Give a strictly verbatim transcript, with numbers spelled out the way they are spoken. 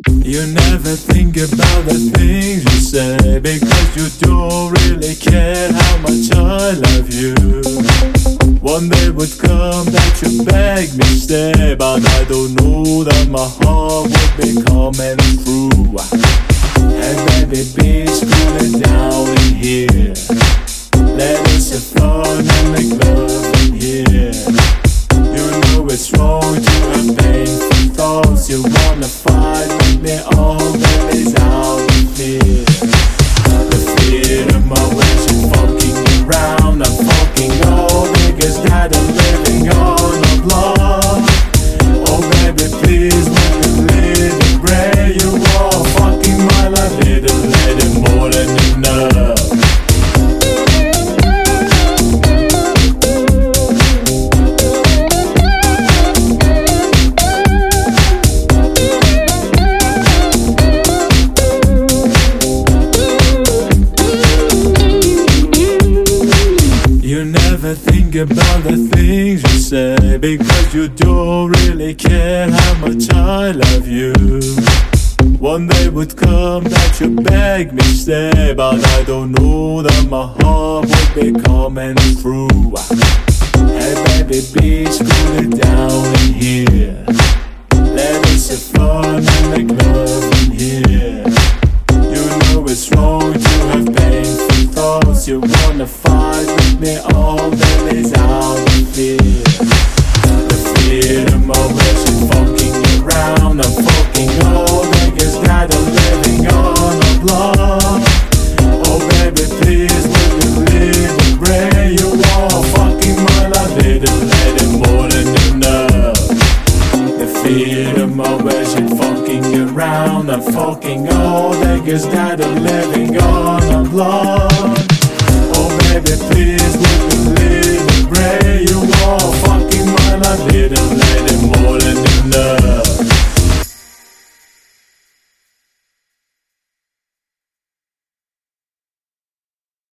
You never think about the things you say, because you don't really care how much I love you. One day would come that you beg me stay, but I don't know that my heart would be coming through. And baby, please cool it down in here. Let us have fun and make love in here. You know it's wrong to have painful thoughts. You wanna fight with me, all that is out of fear. The fear of my wish is fucking around. I'm fucking all niggas that are living on a block. Oh baby, please, when you live in gray, you are fucking my life, little lady, more than enough. You never think about the things you say, because you don't really care how much I love you. One day would come that you beg me stay, but I don't know that my heart would be coming through. Hey baby, please cool it down in here. Let us have fun and make love in here. You know it's wrong to have painful thoughts. You wanna fight with me, all that is out of fear. The fear of my wish is fucking around. I'm fucking all niggas that are living on a block. Oh baby, please, when you live in gray, you are fucking my life, little lady, more than enough. The fear of my wish is fucking around. I'm fucking all niggas that are living on a block.